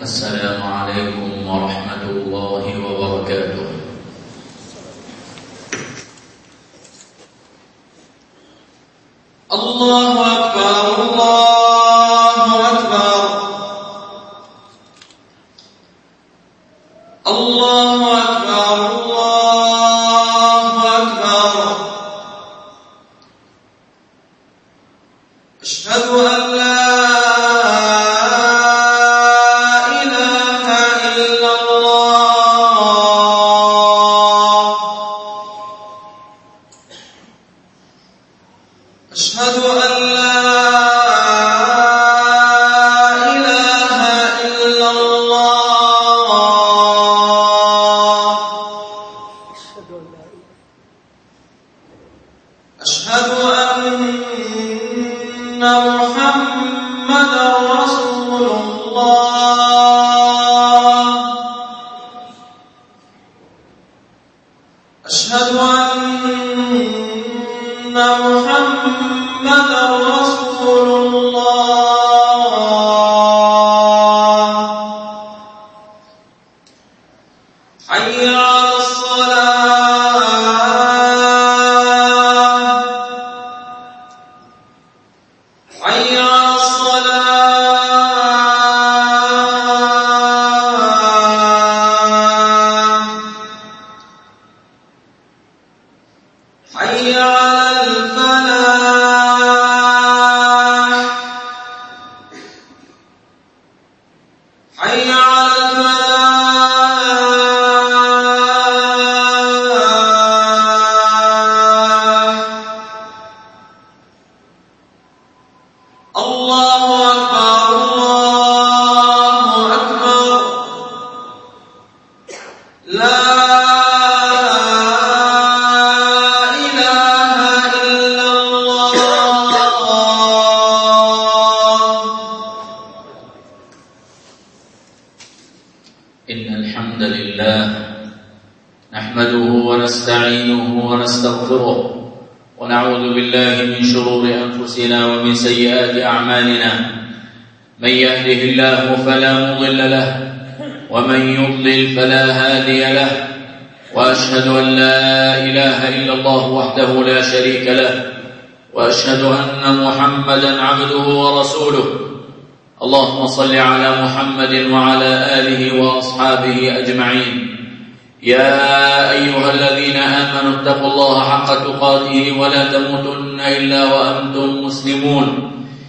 السلام عليكم ورحمة الله وبركاته. الله أكبر الله أكبر الله أكبر الله أكبر أشهد أن لا ومن سيئات أعمالنا من يهده الله فلا مضل له ومن يضلل فلا هادي له وأشهد أن لا إله إلا الله وحده لا شريك له وأشهد أن محمدا عبده ورسوله. اللهم صل على محمد وعلى آله وأصحابه أجمعين. يا أيها الذين آمنوا اتقوا الله حق تقاته ولا تموتن إلا وأنتم مسلمون.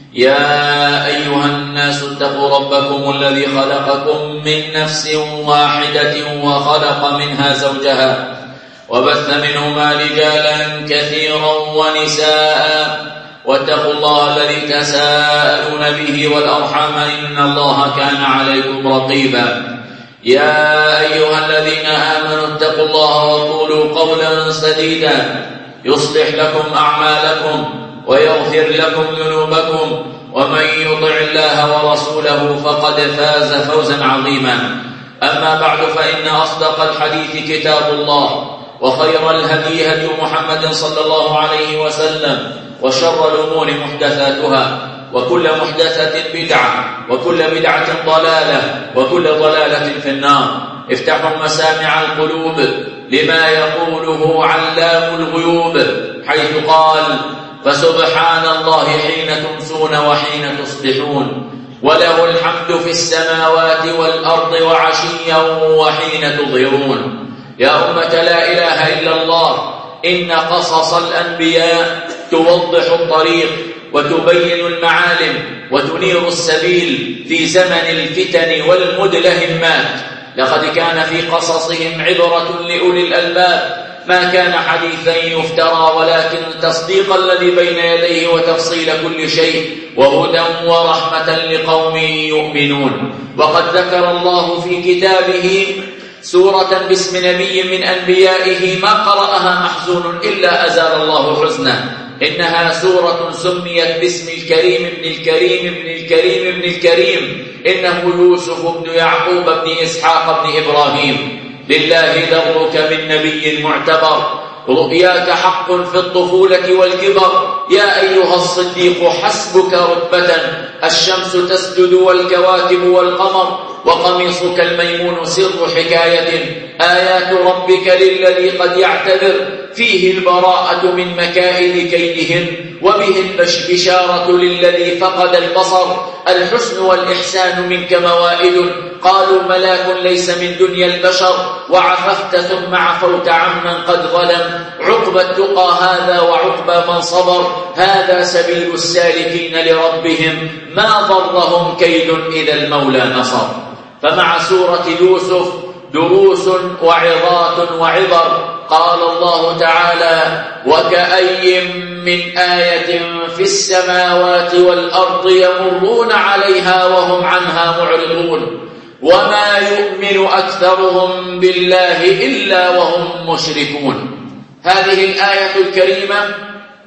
يا أيها الناس اتقوا ربكم الذي خلقكم من نفس واحدة وخلق منها زوجها وبث منهما رجالا كثيرا ونساء واتقوا الله الذي تساءلون به والأرحام إن الله كان عليكم رقيبا. يا أيها الذين آمنوا اتقوا الله وقولوا قولا سديدا يصلح لكم أعمالكم ويغفر لكم ذنوبكم ومن يطع الله ورسوله فقد فاز فوزا عظيما. أما بعد فإن أصدق الحديث كتاب الله وخير الهدي هدي محمد صلى الله عليه وسلم وشر الأمور محدثاتها وكل محدثة بدعة وكل بدعة ضلالة وكل ضلالة في النار. افتحوا مسامع القلوب لما يقوله علام الغيوب حيث قال فسبحان الله حين تمسون وحين تصبحون وله الحمد في السماوات والأرض وعشيا وحين تظهرون. يا أمة لا إله إلا الله، إن قصص الأنبياء توضح الطريق وتبين المعالم وتنير السبيل في زمن الفتن والمدلهمات. لقد كان في قصصهم عبرة لأولي الألباب ما كان حديثا يفترى ولكن تصديق الذي بين يديه وتفصيل كل شيء وهدى ورحمة لقوم يؤمنون. وقد ذكر الله في كتابه سورة باسم نبي من أنبيائه ما قرأها محزون إلا أزال الله حزنه. إنها سورة سميت باسم الكريم ابن الكريم ابن الكريم ابن الكريم، إنه يوسف بن يعقوب بن إسحاق بن إبراهيم. لله درك من نبي معتبر رؤياك حق في الطفولة والكبر. يا أيها الصديق حسبك رتبة الشمس تسجد والكواكب والقمر وقميصك الميمون سر حكاية. آيات ربك للذي قد يعتذر فيه البراءة من مكائد كيدهن وبه البشارة للذي فقد البصر. الحسن والإحسان منك موائد قالوا ملاك ليس من دنيا البشر وعففت ثم عفوت عمن قد ظلم. عقبى التقى هذا وعقبى من صبر هذا سبيل السالكين لربهم ما ضرهم كيد إذا المولى نصر. فمع سورة يوسف دروس وعظات وعبر. قال الله تعالى وكأي من آية في السماوات والأرض يمرون عليها وهم عنها معرضون وما يؤمن أكثرهم بالله إلا وهم مشركون. هذه الآية الكريمة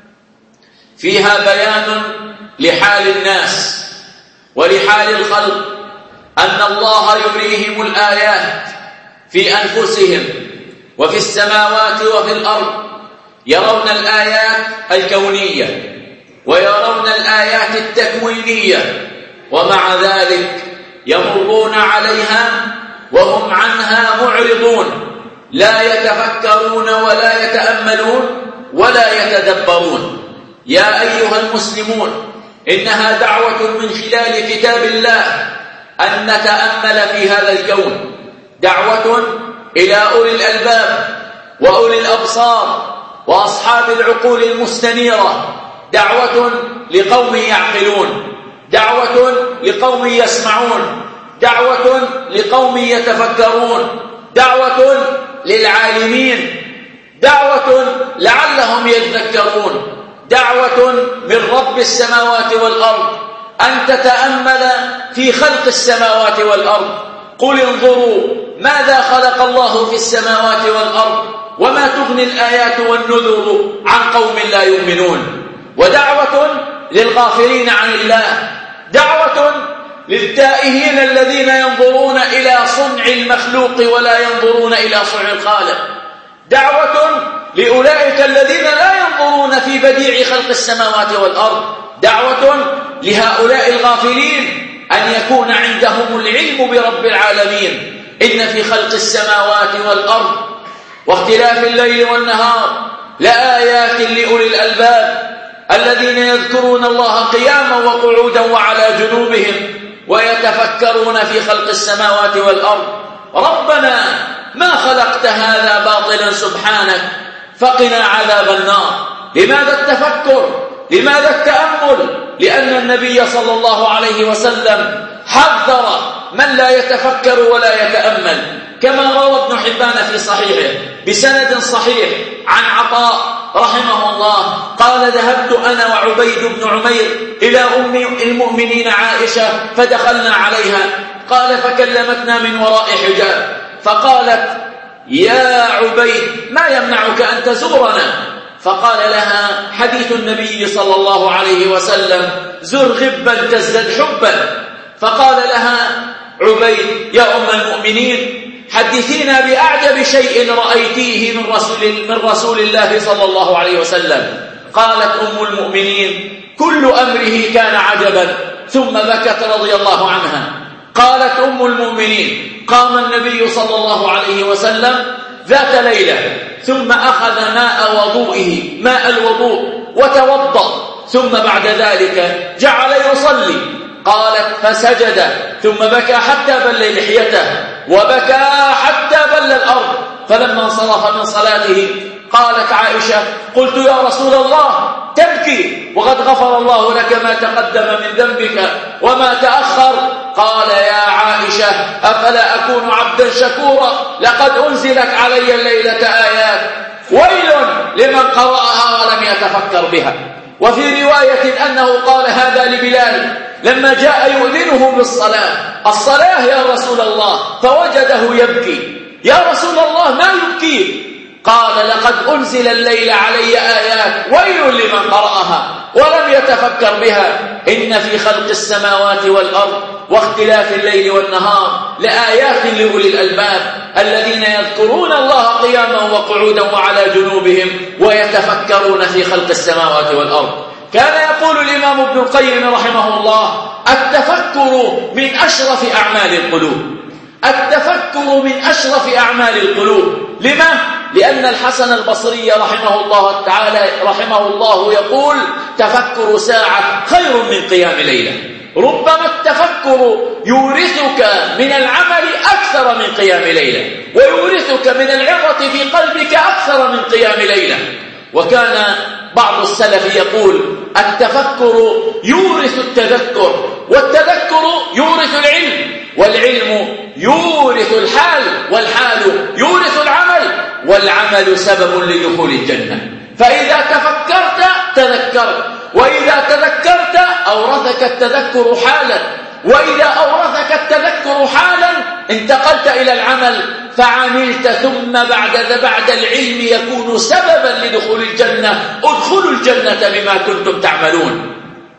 فيها بيان لحال الناس ولحال الخلق أن الله يريهم الآيات في أنفسهم وفي السماوات وفي الأرض. يرون الآيات الكونية ويرون الآيات التكوينية ومع ذلك يمرون عليها وهم عنها معرضون لا يتفكرون ولا يتأملون ولا يتدبرون. يا أيها المسلمون إنها دعوة من خلال كتاب الله أن نتأمل في هذا الكون، دعوة إلى أولي الألباب وأولي الأبصار وأصحاب العقول المستنيرة، دعوة لقوم يعقلون، دعوة لقوم يسمعون، دعوة لقوم يتفكرون، دعوة للعالمين، دعوة لعلهم يذكرون، دعوة من رب السماوات والأرض أن تتأمل في خلق السماوات والأرض. قل انظروا ماذا خلق الله في السماوات والأرض وما تغني الآيات والنذر عن قوم لا يؤمنون. ودعوة للغافلين عن الله، دعوة للتائهين الذين ينظرون إلى صنع المخلوق ولا ينظرون إلى صنع الخالق، دعوة لأولئك الذين لا ينظرون في بديع خلق السماوات والأرض، دعوة لهؤلاء الغافلين أن يكون عندهم العلم برب العالمين. إن في خلق السماوات والأرض واختلاف الليل والنهار لآيات لأولي الألباب الذين يذكرون الله قياما وقعودا وعلى جنوبهم ويتفكرون في خلق السماوات والأرض. ربنا ما خلقت هذا باطلا سبحانك فقنا عذاب النار. لماذا التفكر؟ لماذا التأمل؟ لأن النبي صلى الله عليه وسلم حذر من لا يتفكر ولا يتأمل، كما روى ابن حبان في صحيحه بسند صحيح عن عطاء رحمه الله قال ذهبت أنا وعبيد بن عمير إلى أم المؤمنين عائشة فدخلنا عليها، قال فكلمتنا من وراء حجاب فقالت يا عبيد ما يمنعك أن تزورنا؟ فقال لها حديث النبي صلى الله عليه وسلم زر غبا تزدد حبا. فقال لها عبيد يا أم المؤمنين حدثينا بأعجب شيء رأيتيه من رسول الله صلى الله عليه وسلم. قالت أم المؤمنين كل أمره كان عجبا، ثم بكت رضي الله عنها. قالت أم المؤمنين قام النبي صلى الله عليه وسلم ذات ليلة ثم أخذ ماء الوضوء وتوضأ، ثم بعد ذلك جعل يصلي. قالت فسجد ثم بكى حتى بل لحيته وبكى حتى بل الأرض. فلما انصرف من صلاته قالت عائشة قلت يا رسول الله تبكي وقد غفر الله لك ما تقدم من ذنبك وما تأخر؟ قال يا عائشة أفلا أكون عبدا شكورا؟ لقد أنزلت علي الليلة آيات ويل لمن قرأها ولم يتفكر بها. وفي رواية أنه قال هذا لبلال لما جاء يؤذنه بالصلاة الصلاة يا رسول الله، فوجده يبكي. يا رسول الله ما يبكي؟ قال لقد أنزل الليل علي آيات ويل لمن قرأها ولم يتفكر بها. إن في خلق السماوات والأرض واختلاف الليل والنهار لآيات لأولي الألباب الذين يذكرون الله قياما وقعودا وعلى جنوبهم ويتفكرون في خلق السماوات والأرض. كان يقول الإمام ابن القيم رحمه الله: التفكر من أشرف أعمال القلوب. التفكر من أشرف أعمال القلوب. لما؟ لأن الحسن البصري رحمه الله يقول: تفكر ساعة خير من قيام ليلة. ربما التفكر يورثك من العمل أكثر من قيام ليلة، ويورثك من العظة في قلبك أكثر من قيام ليلة. وكان بعض السلف يقول: التفكر يورث التذكر، والتذكر يورث العلم، والعلم يورث الحال، والحال يورث العمل، والعمل سبب لدخول الجنة. فإذا تفكرت تذكرت، وإذا تذكرت أورثك التذكر حالا، وإذا أورثك التذكر حالا انتقلت إلى العمل فعملت، ثم بعد العلم يكون سببا لدخول الجنة. ادخلوا الجنة بما كنتم تعملون.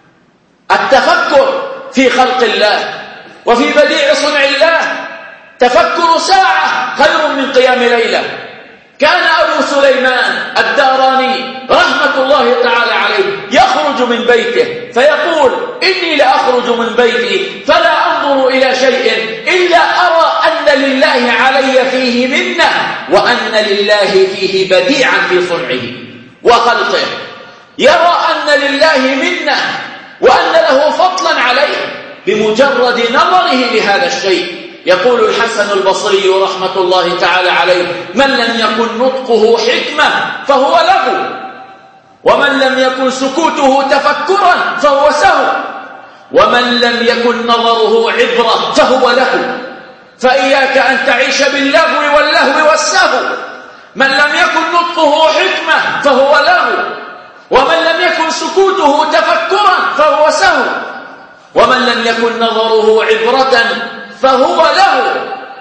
التفكر في خلق الله وفي بديع صنع الله. تفكر ساعة خير من قيام ليلة. كان أبو سليمان الداراني رحمة الله تعالى عليه يخرج من بيته فيقول: إني لأخرج من بيتي فلا أنظر إلى شيء إلا أرى أن لله علي فيه منة، وأن لله فيه بديعا في صنعه وخلقه. يرى أن لله منة وأن له فضلا عليه بمجرد نظره لهذا الشيء. يقول الحسن البصري رحمة الله تعالى عليه: من لم يكن نطقه حكمة فهو له، ومن لم يكن سكوته تفكرا فهو سهو، ومن لم يكن نظره عبرة فهو له. فإياك أن تعيش باللغو واللهو والسهو. من لم يكن نطقه حكمة فهو له، ومن لم يكن سكوته تفكرا فهو سهو، ومن لم يكن نظره عبرة فهو له.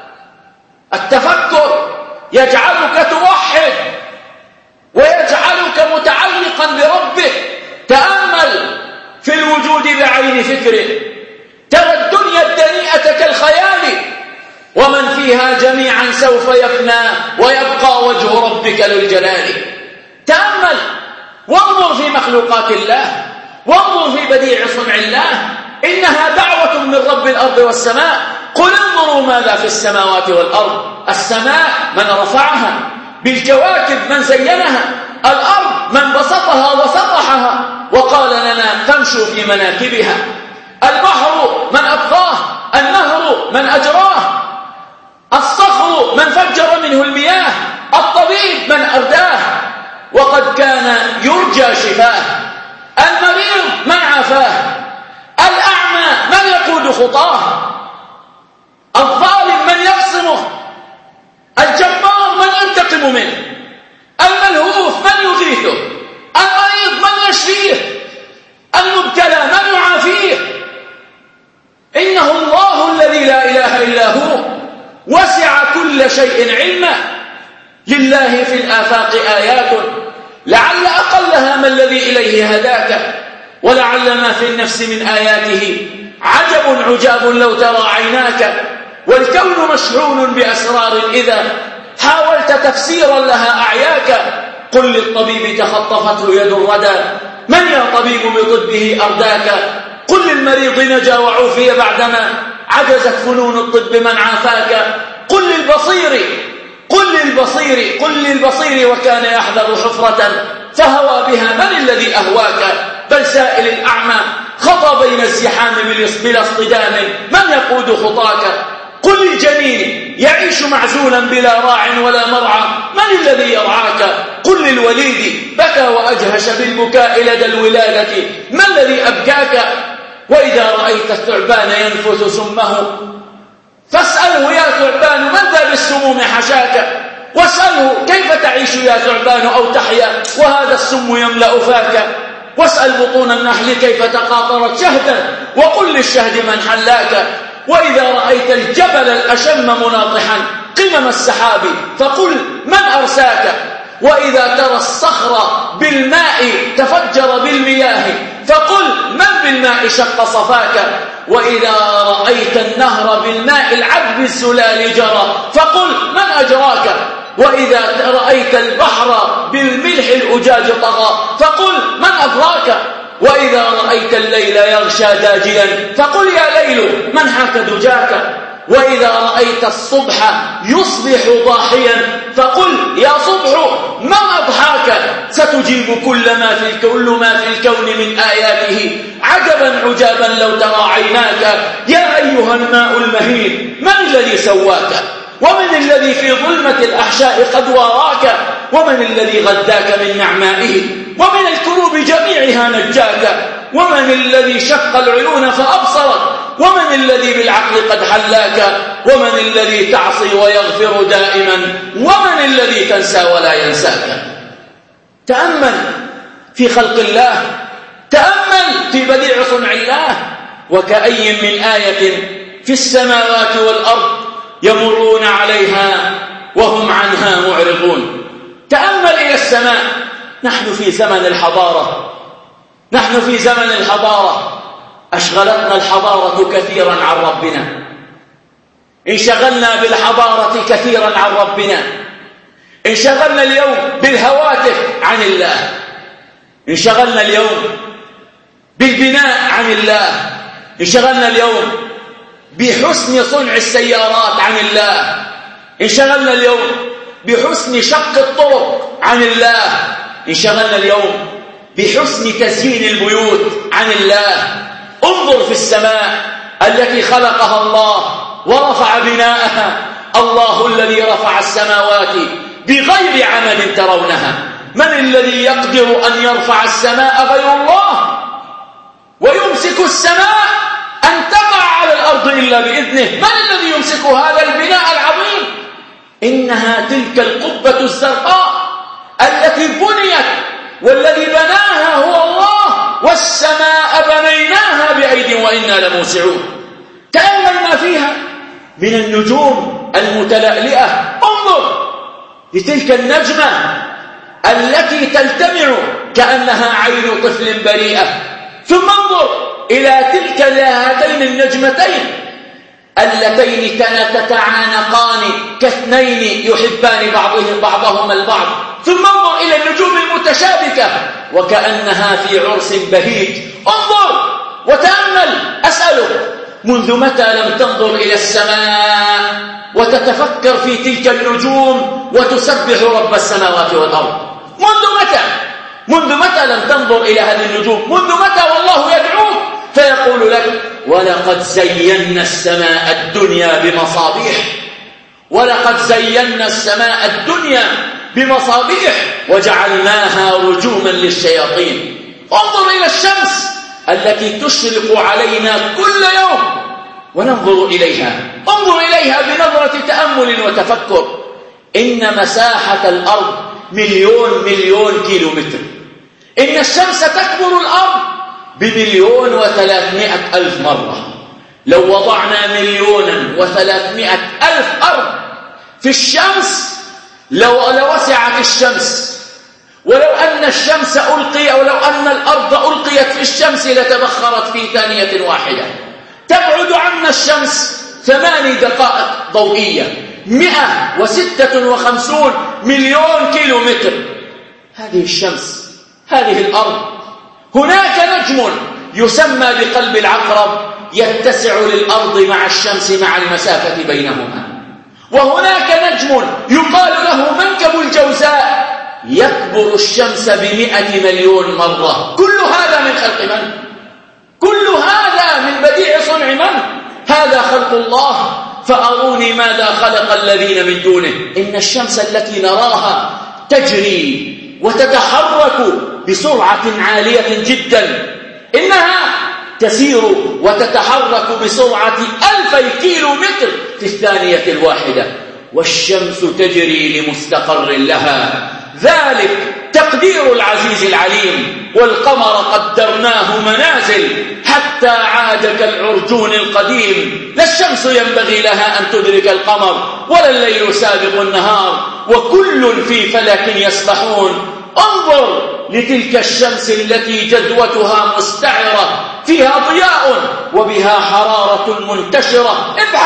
التفكر يجعلك توحد ويجعلك متعلقا بربك. تأمل في الوجود بعين فكره، ترى الدنيا الدنيئة كالخيال، ومن فيها جميعا سوف يفنى ويبقى وجه ربك ذو الجلال. تأمل وانظر في مخلوقات الله، وانظر في بديع صنع الله. إنها دعوة من رب الأرض والسماء. قل انظروا ماذا في السماوات والأرض. السماء من رفعها، بالكواكب من زينها، الأرض من بسطها وسطحها وقال لنا فامشوا في مناكبها، البحر من أبقاه، النهر من أجراه، الصخر من فجر منه المياه، الطبيب من أرداه وقد كان يرجى شفاه، المريض من عافاه، الأعمى من يقود خطاه، الظالم من يقسمه، الجبار من ينتقم منه، الملهوف من يغيثه، المريض من يشفيه، المبتلى من يعافيه. إنه الله الذي لا إله إلا هو، وسع كل شيء علما. لله في الآفاق آيات لعل أقلها ما الذي إليه هداك، ولعل ما في النفس من آياته عجب لو ترى عيناك. والكون مشحون بأسرار إذا حاولت تفسيرا لها أعياك. قل للطبيب تخطفته يد الردى، من يا طبيب بطبه أرداك. قل للمريض نجا وعوفي بعدما عجزت فنون الطب من عافاك. قل للبصير وكان يحذر حفرة فهوى بها من الذي أهواك. بل سائل الأعمى خطى بين الزحام بلا اصطدام من يقود خطاك. قل للجنين يعيش معزولا بلا راع ولا مرعى من الذي يرعاك. قل للوليد بكى وأجهش بالبكاء لدى الولادة ما الذي أبكاك. وإذا رأيت الثعبان ينفث سمه فاسأله يا ثعبان من ذا بالسموم حشاك. واسأله كيف تعيش يا ثعبان أو تحيا وهذا السم يملأ فاك. واسأل بطون النحل كيف تقاطرت شهدا وقل للشهد من حلاك. وإذا رأيت الجبل الأشم مناطحا قمم السحاب فقل من أرساك. وإذا ترى الصخر بالماء تفجر بالمياه فقل من بالماء شق صفاك. وإذا رأيت النهر بالماء العذب الزلال جرى فقل من أجراك، وإذا رأيت البحر بالملح الأجاج طغى فقل من أدراك، وإذا رأيت الليل يغشى داجيا فقل يا ليل من حاك دجاك، وإذا رأيت الصبح يصبح ضاحيا فقل يا صبح من أضحاك، ستجيب كل ما في الكون من آياته عجبا عجابا لو ترى عيناك. يا أيها الماء المهين من الذي سواك، ومن الذي في ظلمة الأحشاء قد واراك، ومن الذي غداك من نعمائه ومن الكروب جميعها نجاك، ومن الذي شق العيون فأبصرك، ومن الذي بالعقل قد حلاك، ومن الذي تعصي ويغفر دائما، ومن الذي تنسى ولا ينساك. تأمل في خلق الله، تأمل في بديع صنع الله، وكأي من آية في السماوات والأرض يمرون عليها وهم عنها معرضون. تأمل إلى السماء. نحن في زمن الحضارة، نحن في زمن الحضارة، أشغلتنا الحضارة كثيرا عن ربنا، انشغلنا بالحضارة كثيرا عن ربنا، انشغلنا اليوم بالهواتف عن الله، انشغلنا اليوم بالبناء عن الله، انشغلنا اليوم بحسن صنع السيارات عن الله، انشغلنا اليوم بحسن شق الطرق عن الله، انشغلنا اليوم بحسن تزيين البيوت عن الله. انظر في السماء التي خلقها الله ورفع بناءها، الله الذي رفع السماوات بغير عمد ترونها. من الذي يقدر أن يرفع السماء غير الله؟ ويمسك السماء أن تقع على الأرض إلا بإذنه. من الذي يمسك هذا البناء العظيم؟ إنها تلك القبة الزرقاء التي بنيت، والذي بناها هو الله، والسماء بنيناها بأيد وإنا لموسعون. تأمل ما فيها من النجوم المتلألئة. انظر لتلك النجمة التي تلتمع كأنها عين طفل بريئة، ثم انظر إلى تلك هاتين النجمتين اللتين تتعانقان كاثنين يحبان بعضهما البعض، ثم انظر إلى النجوم المتشابكة وكأنها في عرس بهيج. انظر وتأمل. أسألك، منذ متى لم تنظر إلى السماء وتتفكر في تلك النجوم وتسبح رب السماوات والأرض؟ منذ متى لم تنظر إلى هذه النجوم؟ منذ متى والله يدعوك فيقول لك ولقد زينا السماء الدنيا بمصابيح، ولقد زينا السماء الدنيا بمصابيح وجعلناها رجوما للشياطين. انظر إلى الشمس التي تشرق علينا كل يوم وننظر إليها. انظر إليها بنظرة تأمل وتفكر. إن مساحة الأرض مليون كيلومتر. إن الشمس تكبر الأرض ب1,300,000 مرة. لو وضعنا 1,300,000 أرض في الشمس لوسعت الشمس، ولو أن الشمس ولو أن الأرض ألقيت في الشمس لتبخرت في ثانية واحدة. تبعد عنا الشمس 8 دقائق ضوئية، 156 مليون كيلومتر. هذه الشمس، هذه الأرض. هناك نجم يسمى بقلب العقرب يتسع للأرض مع الشمس مع المسافة بينهما، وهناك نجم يقال له منكب الجوزاء يكبر الشمس ب100 مليون مرة. كل هذا من خلق من؟ كل هذا من بديع صنع من؟ هذا خلق الله. فأروني ماذا خلق الذين من دونه. إن الشمس التي نراها تجري وتتحرك بسرعة عالية جدا، إنها تسير وتتحرك بسرعة 2000 كيلومتر في الثانية الواحدة، والشمس تجري لمستقر لها. ذلك تقدير العزيز العليم. والقمر قدرناه منازل حتى عاد كالعرجون القديم. لا الشمس ينبغي لها أن تدرك القمر ولا الليل سابق النهار، وكل في فلك يسبحون. انظر لتلك الشمس التي جدوتها مستعرة، فيها ضياء وبها حرارة منتشرة. ابحث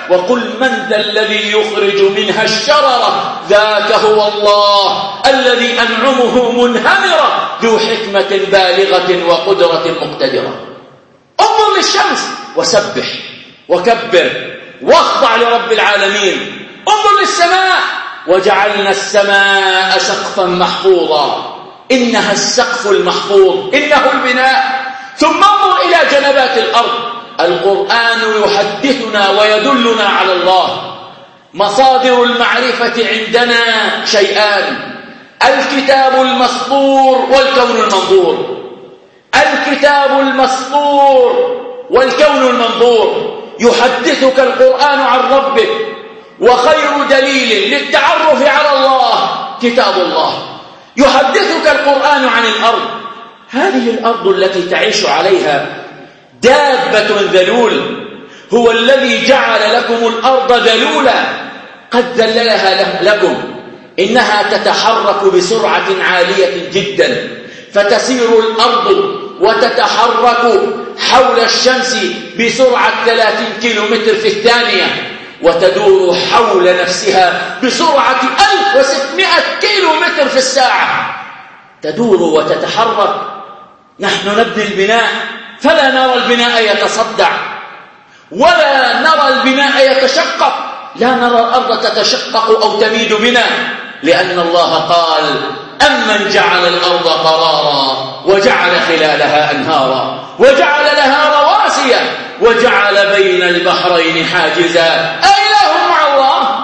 وقل من ذا الذي يخرج منها الشررة ذاك هو الله الذي أنعمه منهمرة ذو حكمة بالغة وقدرة مقتدرة. انظر للشمس وسبح وكبر واخضع لرب العالمين. انظر للسماء وجعلنا السماء سقفا محفوظا، إنها السقف المحفوظ، إنه البناء. ثم انظر إلى جنبات الأرض. القرآن يحدثنا ويدلنا على الله. مصادر المعرفة عندنا شيئان: الكتاب المسطور والكون المنظور. الكتاب المسطور والكون المنظور. يحدثك القرآن عن ربك، وخير دليل للتعرف على الله كتاب الله. يحدثك القرآن عن الأرض. هذه الأرض التي تعيش عليها دابة ذلول، هو الذي جعل لكم الأرض ذلولا، قد ذللها لكم. إنها تتحرك بسرعة عالية جدا، فتسير الأرض وتتحرك حول الشمس بسرعة 30 كيلومتر في الثانية، وتدور حول نفسها بسرعة 1600 كيلومتر في الساعة. تدور وتتحرك. نحن نبني البناء فلا نرى البناء يتصدع، ولا نرى البناء يتشقق، لا نرى الأرض تتشقق أو تميد بنا، لأن الله قال: أمن جعل الأرض قرارا وجعل خلالها أنهارا وجعل لها رواسي وجعل بين البحرين حاجزا أإله مع الله؟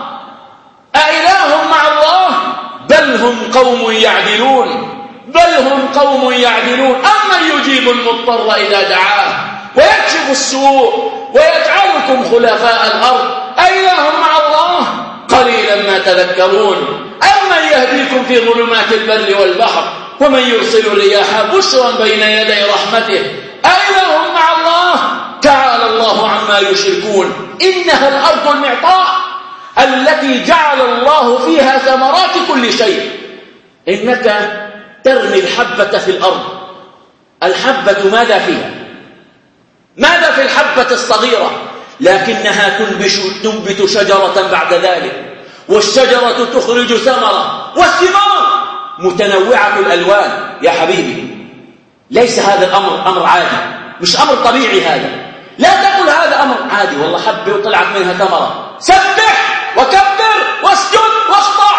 أإله مع الله؟ بل هم قوم يعدلون. بل هم قوم يعدلون. أمن يجيب المضطر إذا دعاه ويكشف السوء ويجعلكم خلفاء الأرض أإله مع الله؟ قليلا ما تذكرون. أمن يهديكم في ظلمات البر والبحر ومن يرسل الرياح بشرا بين يدي رحمته أإله مع الله؟ تعالى الله عما يشركون. إنها الأرض المعطاء التي جعل الله فيها ثمرات كل شيء. إنك ترمي الحبة في الأرض، الحبة ماذا فيها؟ ماذا في الحبة الصغيرة؟ لكنها تنبت شجرة بعد ذلك، والشجرة تخرج ثمرة، والثمار متنوعة الألوان. يا حبيبي، ليس هذا الأمر أمر عادي، مش أمر طبيعي هذا. لا تقل هذا أمر عادي، والله حبة وطلعت منها ثمرة. سبح وكبر واسجد واخضع.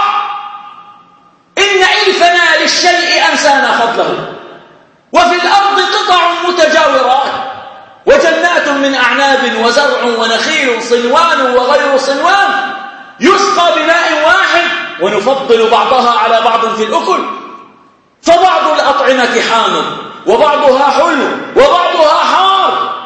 إن إلفنا للشيء أنسانا فضله. وفي الأرض قطع متجاورات، وجنات من أعناب وزرع ونخيل صنوان وغير صنوان يسقى بماء واحد، ونفضل بعضها على بعض في الأكل. فبعض الأطعمة حامض وبعضها حلو وبعضها حار.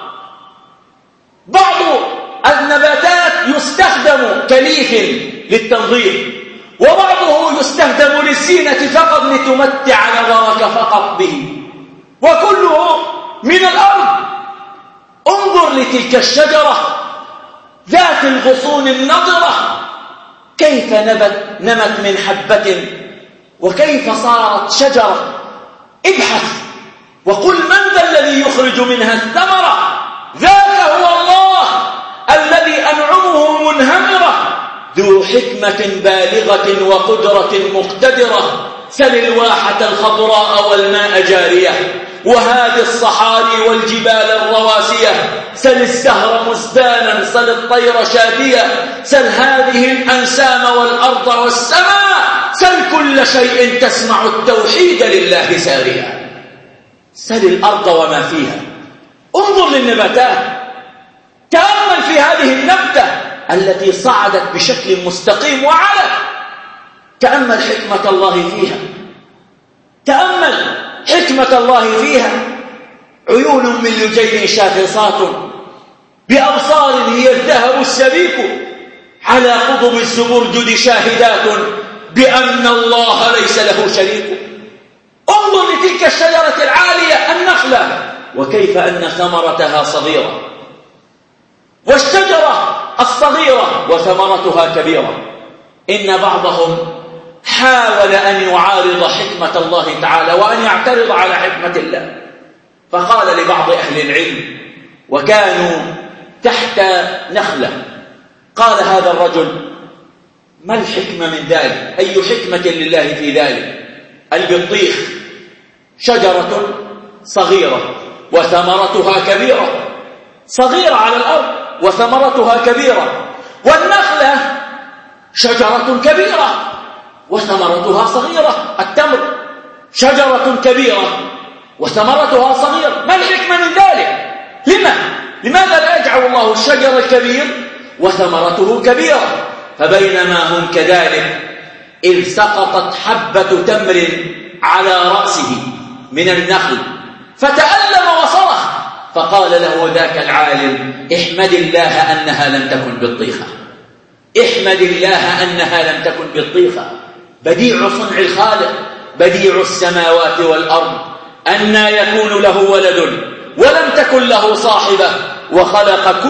بعض النباتات يستخدم كليف للتنظيف، وبعضه يستخدم للزينة فقط لتمتع نظرك فقط به، وكله من الأرض. انظر لتلك الشجرة ذات الغصون النضرة، كيف نمت من حبة وكيف صارت شجرة. ابحث وقل من ذا الذي يخرج منها الثمرة. ذاك هو الله الذي أنعمه منهمرة ذو حكمة بالغة وقدرة مقتدرة. سل الواحة الخضراء والماء جارية، وهذه الصحاري والجبال الرواسية. سل السهر مزدانا، سل الطير شادية، سل هذه الأنسام والأرض والسماء، سل كل شيء تسمع التوحيد لله ساريا. سل الأرض وما فيها. انظر للنباتات، تأمل في هذه النبتة التي صعدت بشكل مستقيم وعلت. تأمل حكمة الله فيها، تأمل حكمة الله فيها. عيون من لجين شاخصات بأبصار هي الذهب السبيك، على قضب الزبرجد شاهدات بأن الله ليس له شريك. انظر لتلك الشجرة العالية النخلة، وكيف أن ثمرتها صغيرة، والشجرة الصغيرة وثمرتها كبيرة. إن بعضهم حاول أن يعارض حكمة الله تعالى وأن يعترض على حكمة الله، فقال لبعض أهل العلم وكانوا تحت نخلة، قال هذا الرجل: ما الحكمة من ذلك؟ أي حكمة لله في ذلك؟ البطيخ شجرة صغيرة وثمرتها كبيرة، صغيرة على الأرض وثمرتها كبيرة. والنخلة شجرة كبيرة وثمرتها صغيرة. التمر شجرة كبيرة وثمرتها صغيرة. ما الحكمة من ذلك؟ لماذا لا يجعل الله الشجر الكبير وثمرته كبيرة؟ فبينما هم كذلك إذ سقطت حبة تمر على رأسه من النخل فتألم وصرخ، فقال له ذاك العالم: احمد الله أنها لم تكن بطيخة، احمد الله أنها لم تكن بطيخة. بديع صنع الخالق، بديع السماوات والأرض، أنى يكون له ولد ولم تكن له صاحبة، وخلق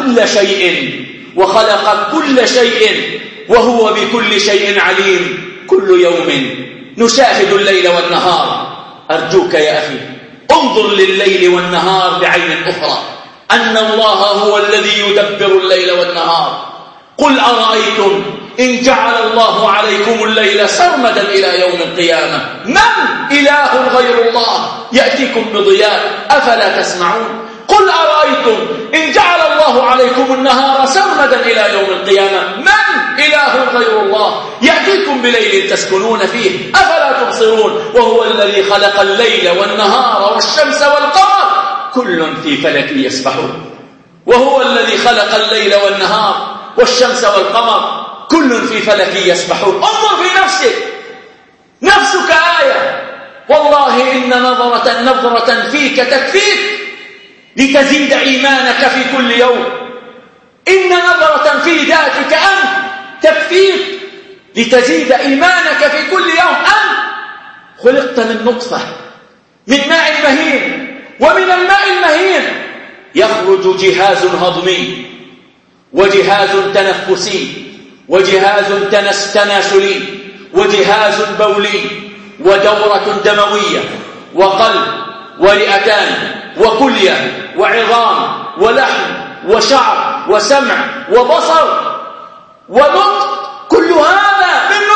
كل شيء وهو بكل شيء عليم. كل يوم نشاهد الليل والنهار. أرجوك يا أخي انظر لليل والنهار بعين أخرى، أن الله هو الذي يدبر الليل والنهار. قل أرأيتم إن جعل الله عليكم الليل سرمدا إلى يوم القيامة من إله غير الله يأتيكم بضياء أفلا تسمعون؟ قل أرأيتم إن جعل الله عليكم النهار سرمدا إلى يوم القيامة من إله غير الله يأتيكم بليل تسكنون فيه أفلا تبصرون؟ وهو الذي خلق الليل والنهار والشمس والقمر كل في فلك يسبحون. وهو الذي خلق الليل والنهار والشمس والقمر كل في فلك يسبحون. انظر في نفسك آية. والله إن نظرة فيك تكفيك لتزيد إيمانك في كل يوم. إن نظرة في ذاتك أنت تكفيك لتزيد إيمانك في كل يوم. أنت خلقت من نطفة، من ماء مهين، ومن الماء المهين يخرج جهاز هضمي وجهاز تنفسي وجهاز تناسلي وجهاز بولي ودورة دموية وقلب ورئتان وكلية وعظام ولحم وشعر وسمع وبصر ونطق. كل هذا من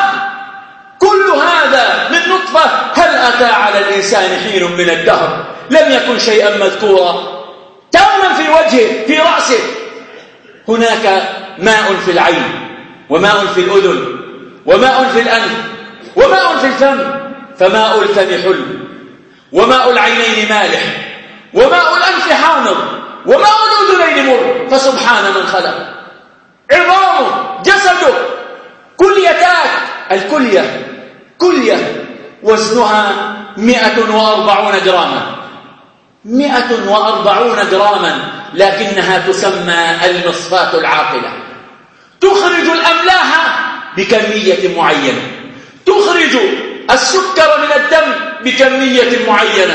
نطفة. هل أتى على الإنسان حين من الدهر لم يكن شيئا مذكورا؟ تأمل في وجهه، في رأسه، هناك ماء في العين وماء في الأذن وماء في الأنف وماء في الفم، فماء الفم حلو وماء العينين مالح وماء الأنف حامض وماء الأذنين مر. فسبحان من خلق. عظامه، جسده، كليتات. كلية وزنها 140 جراما، 140 جراما، لكنها تسمى المصفاة العاقلة. تخرج الأملاح بكمية معينة، تخرج السكر من الدم بكمية معينة.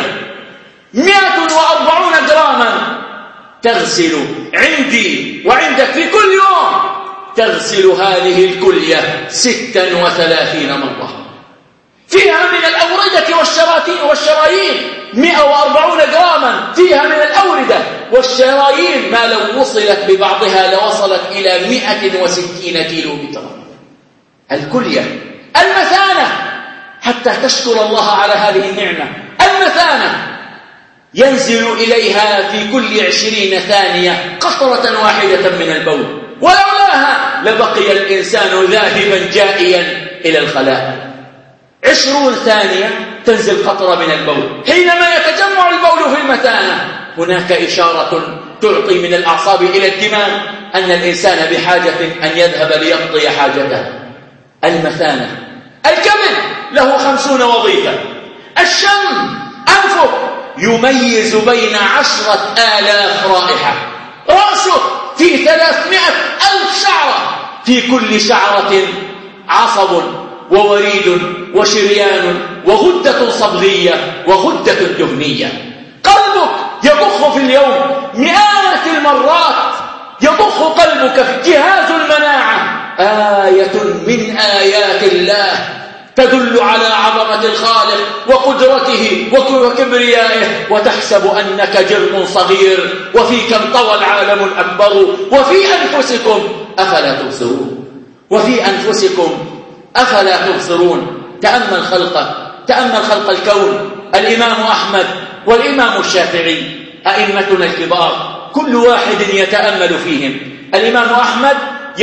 140 جراما تغسل عندي وعندك في كل يوم، تغسل هذه الكلية 36 مرة. فيها من الأوردة والشرايين 140 جراما، فيها من الأوردة والشرايين ما لو وصلت ببعضها لوصلت إلى 160 كيلو مترا. الكلية، المثانة، حتى تشكر الله على هذه النعمة. المثانة ينزل إليها في كل 20 ثانية قطرة واحدة من البول، ولولاها لبقي الإنسان ذاهبا جائيا إلى الخلاء. 20 ثانية تنزل قطرة من البول. حينما يتجمع البول في المثانة هناك إشارة تعطي من الأعصاب إلى الدماغ أن الإنسان بحاجة أن يذهب ليقضي حاجته. المثانة. الكبد له 50 وظيفة. الشم، أنفه يميز بين 10,000 رائحة. رأسه فيه 300,000 شعرة، في كل شعرة عصب ووريد وشريان وغدة صبغية وغدة دهنية. قلبك يضخ في اليوم مئات المرات، يضخ قلبك في جهاز المناعة. آية من آيات الله تدل على عظمة الخالق وقدرته وكبريائه، وتحسب أنك جرم صغير وفيك انطوى العالم الأكبر. وفي أنفسكم أفلا تبصرون، وفي أنفسكم أفلا تبصرون. تأمل خلق الكون. الإمام أحمد والإمام الشافعي أئمتنا الكبار، كل واحد يتأمل فيهم. الإمام أحمد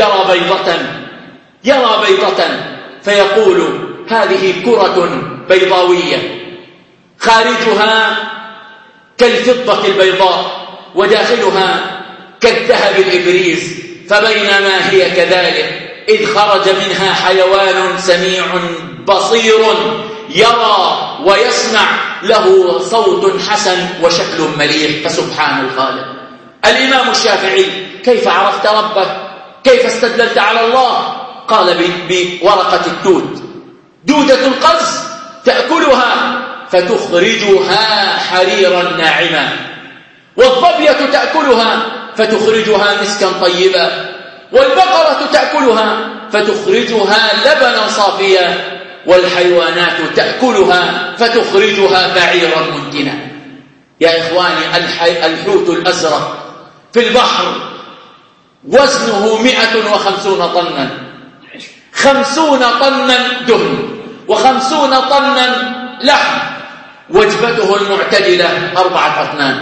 يرى بيضة فيقول هذه كرة بيضاوية خارجها كالفضة البيضاء وداخلها كالذهب الإبريز، فبينما هي كذلك إذ خرج منها حيوان سميع بصير يرى ويسمع، له صوت حسن وشكل مليح، فسبحان الخالق. الإمام الشافعي كيف عرفت ربك؟ كيف استدللت على الله؟ قال بورقة التوت، دودة القز تأكلها فتخرجها حريرا ناعما، والظبية تأكلها فتخرجها مسكا طيبا، والبقرة تأكلها فتخرجها لبنا صافيا، والحيوانات تأكلها فتخرجها بعيرا منتنا. يا إخواني، الحوت الأزرق في البحر وزنه 150 طنا، 50 طنا دهن و50 طنا لحم، وجبته المعتدلة 4 أطنان،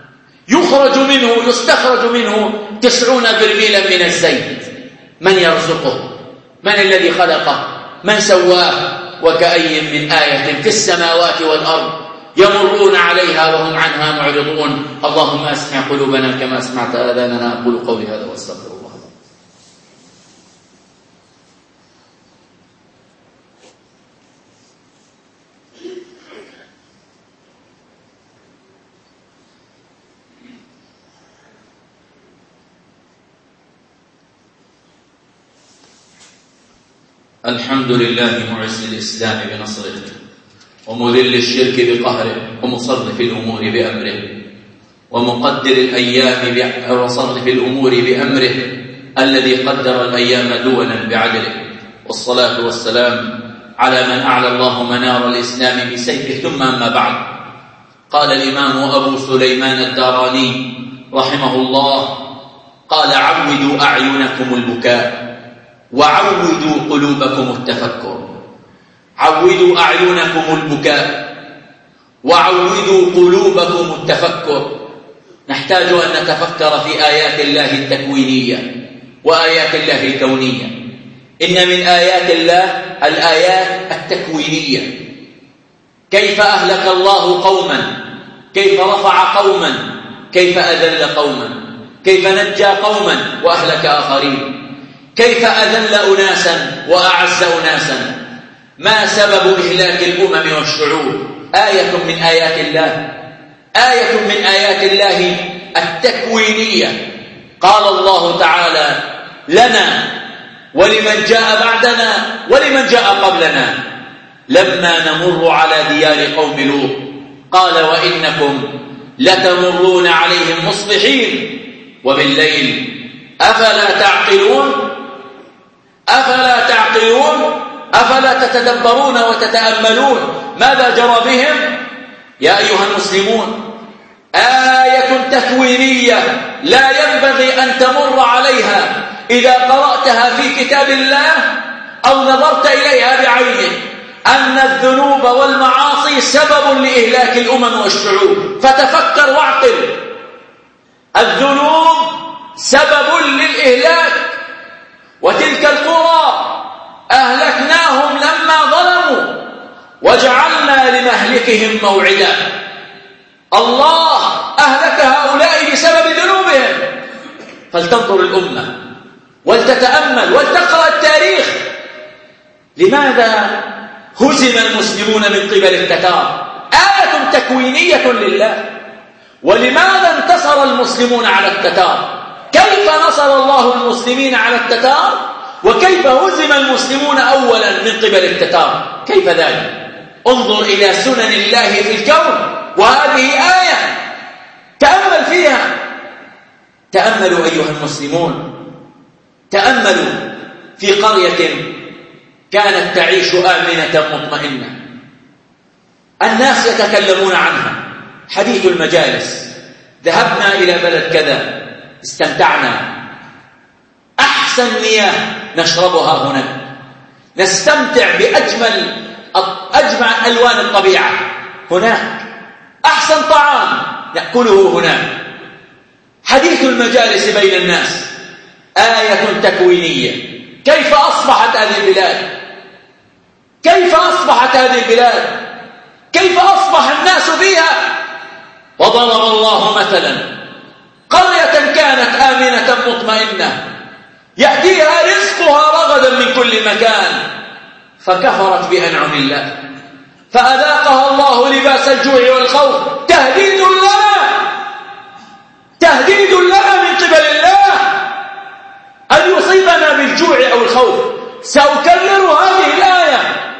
يستخرج منه 90 برميلا من الزيت. من يرزقه؟ من الذي خلقه؟ من سواه؟ وكأي من آية في السماوات والأرض يمرون عليها وهم عنها معرضون. اللهم أسمع قلوبنا كما أسمعت آذاننا. أقول قولي هذا واستغفر الله. الحمد لله معز الإسلام بنصره، ومذل الشرك بقهره، ومصرف الأمور بأمره، ومقدر الأيام وصرف الأمور بأمره، الذي قدر الأيام دولا بعدله. والصلاة والسلام على من أعلى الله منار الإسلام بسيفه. ثم أما بعد، قال الإمام أبو سليمان الداراني رحمه الله، قال: عودوا أعينكم البكاء وعودوا قلوبكم التفكر. عودوا أعينكم البكاء وعودوا قلوبكم التفكر. نحتاج أن نتفكر في آيات الله التكوينية وآيات الله الكونية. إن من آيات الله الآيات التكوينية، كيف أهلك الله قوما، كيف رفع قوما، كيف أذل قوما، كيف نجى قوما وأهلك آخرين، كيف أذل أناسا وأعز أناسا، ما سبب إهلاك الأمم والشعوب. آية من آيات الله، آية من آيات الله التكوينية. قال الله تعالى لنا ولمن جاء بعدنا ولمن جاء قبلنا لما نمر على ديار قوم لوط، قال: وإنكم لتمرون عليهم مصبحين وبالليل أفلا تعقلون؟ أفلا تعقلون؟ أفلا تتدبرون وتتأملون ماذا جرى بهم؟ يا أيها المسلمون، آية تكوينية لا ينبغي أن تمر عليها إذا قرأتها في كتاب الله أو نظرت إليها بعينك، أن الذنوب والمعاصي سبب لإهلاك الأمم والشعوب. فتفكر واعقل، الذنوب سبب للإهلاك، وتلك القرى أهلكناهم لما ظلموا وجعلنا لمهلكهم موعدا. الله أهلك هؤلاء بسبب ذنوبهم. فلتنظر الأمة ولتتأمل ولتقرأ التاريخ. لماذا هزم المسلمون من قبل التتار؟ آية تكوينية لله. ولماذا انتصر المسلمون على التتار؟ كيف نصر الله المسلمين على التتار؟ وكيف هزم المسلمون أولا من قبل التتار؟ كيف ذلك؟ انظر إلى سنن الله في الكون، وهذه آية تأمل فيها. تأملوا أيها المسلمون، تأملوا في قرية كانت تعيش آمنة مطمئنة، الناس يتكلمون عنها، حديث المجالس، ذهبنا إلى بلد كذا استمتعنا، أحسن مياه نشربها هناك، نستمتع بأجمل ألوان الطبيعة هناك، أحسن طعام نأكله هناك. حديث المجالس بين الناس آية تكوينية. كيف أصبحت هذه البلاد؟ كيف أصبحت هذه البلاد؟ كيف أصبح الناس فيها؟ وضرب الله مثلا قرية كانت آمنة مطمئنة يأتيها رزقها رغدا من كل مكان فكفرت بأنعم الله فأذاقها الله لباس الجوع والخوف. تهديد لنا من قبل الله أن يصيبنا بالجوع أو الخوف. سأكرر هذه الآية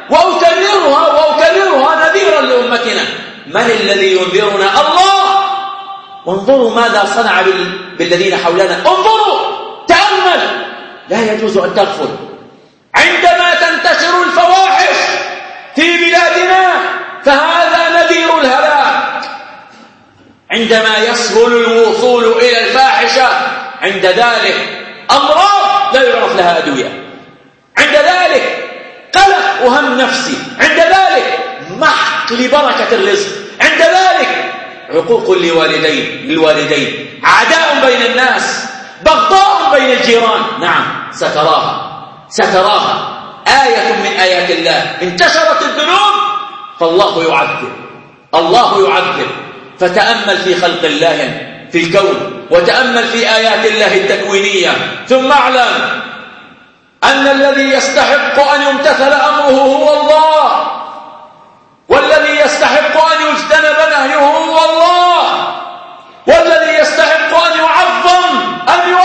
وأكررها نذيرا لأمتنا. من الذي ينذرنا؟ الله. وانظروا ماذا صنع بالذين حولنا، انظروا، تأمل. لا يجوز أن تغفل عندما تنتشر الفواحش في بلادنا، فهذا نذير الهلاك. عندما يسهل الوصول إلى الفاحشة، عند ذلك أمراض لا يعرف لها أدوية، عند ذلك قلق وهم نفسي، عند ذلك محق لبركة الرزق، عند ذلك عقوق للوالدين، عداء بين الناس، بغضاء بين الجيران. نعم، ستراها آية من آيات الله. انتشرت الذنوب فالله يعذب. فتأمل في خلق الله في الكون، وتأمل في آيات الله التكوينية، ثم اعلم أن الذي يستحق أن يمتثل أمره هو الله، والذي يستحق أن يجتنب نهيه هو الله، والذي يستحق أن يعظم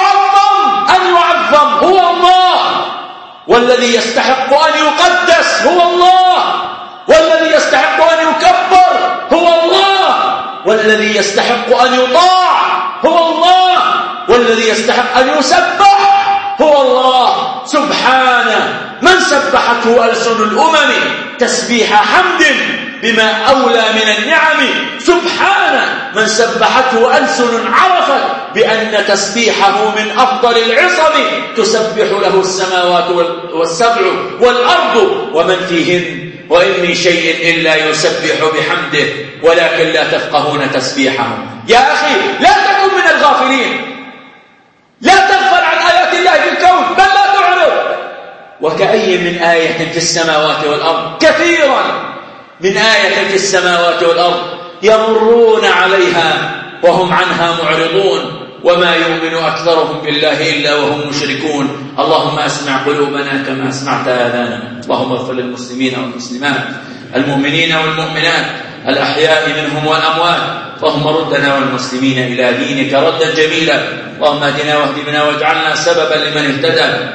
هو الله، والذي يستحق أن يقدس هو الله، والذي يستحق أن يكبر هو الله، والذي يستحق أن يطاع هو الله، والذي يستحق أن يسبح هو الله سبحانه. من سبحته ألسن الأمم تسبيح حمد بما أولى من النعم. سبحانه من سبحته ألسن عرفت بأن تسبيحه من أفضل العصم، تسبح له السماوات والسبع والأرض ومن فيهن، وإن من شيء إلا يسبح بحمده ولكن لا تفقهون تسبيحهم. يا أخي لا تكن من الغافلين، لا تغفل عن آيات الله في الكون، بل لا تعرض. وكأي من آية في السماوات والأرض، كثيرا من آية في السماوات والأرض يمرون عليها وهم عنها معرضون، وما يؤمن أكثرهم بالله إلا وهم مشركون. اللهم أسمع قلوبنا كما أسمعت آذاننا. اللهم اغفر للمسلمين والمسلمات، المؤمنين والمؤمنات، الأحياء منهم والأموات. اللهم ردنا والمسلمين إلى دينك ردا جميلا. اللهم اهدنا واهد بنا واجعلنا سببا لمن اهتدى.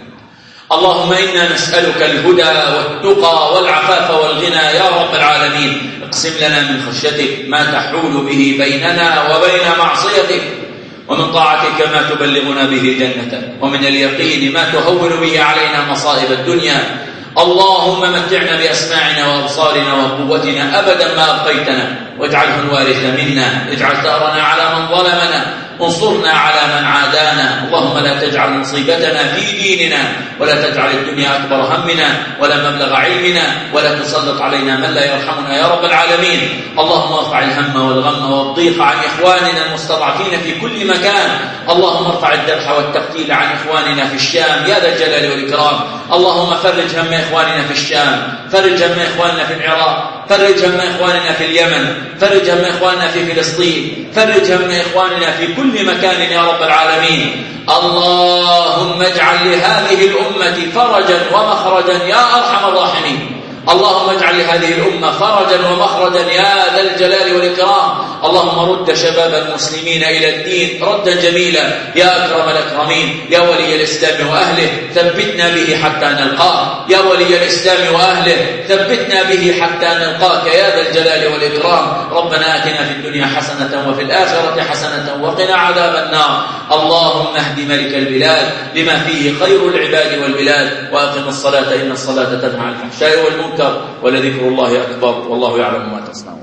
اللهم إنا نسألك الهدى والتقى والعفاف والغنى يا رب العالمين. اقسم لنا من خشيتك ما تحول به بيننا وبين معصيتك، ومن طاعتك ما تبلغنا به جنتك، ومن اليقين ما تهون به علينا مصائب الدنيا. اللهم متعنا بأسماعنا وأبصارنا وقوتنا أبدا ما أبقيتنا، واجعله الوارث منا، اجعل ثأرنا على من ظلمنا، انصرنا على من عادانا. اللهم لا تجعل مصيبتنا في ديننا، ولا تجعل الدنيا أكبر همنا ولا مبلغ علمنا، ولا تسلط علينا من لا يرحمنا يا رب العالمين. اللهم ارفع الهم والغم والضيق عن إخواننا المستضعفين في كل مكان. اللهم ارفع الذبح والتقتيل عن إخواننا في الشام يا ذا الجلال والإكرام. اللهم فرج هم إخواننا في الشام، فرج هم إخواننا في العراق، فرج هم إخواننا في اليمن، فرج هم إخواننا في فلسطين، فرج هم إخواننا في كل مكان يا رب العالمين. اللهم اجعل لهذه الأمة فرجا ومخرجا يا أرحم الراحمين. اللهم اجعل لهذه الأمة فرجا ومخرجا يا ذا الجلال والإكرام. اللهم رد شباب المسلمين إلى الدين ردا جميلا يا أكرم الأكرمين. يا ولي الإسلام وأهله ثبتنا به حتى نلقاك. يا ولي الإسلام وأهله ثبتنا به حتى نلقاك يا ذا الجلال والإكرام. ربنا آتنا في الدنيا حسنة وفي الآخرة حسنة وقنا عذاب النار. اللهم اهد ملك البلاد لما فيه خير العباد والبلاد. وأقم الصلاة إن الصلاة تنهى عن الفحشاء والمنكر ولذكر الله أكبر والله يعلم ما تصنعون.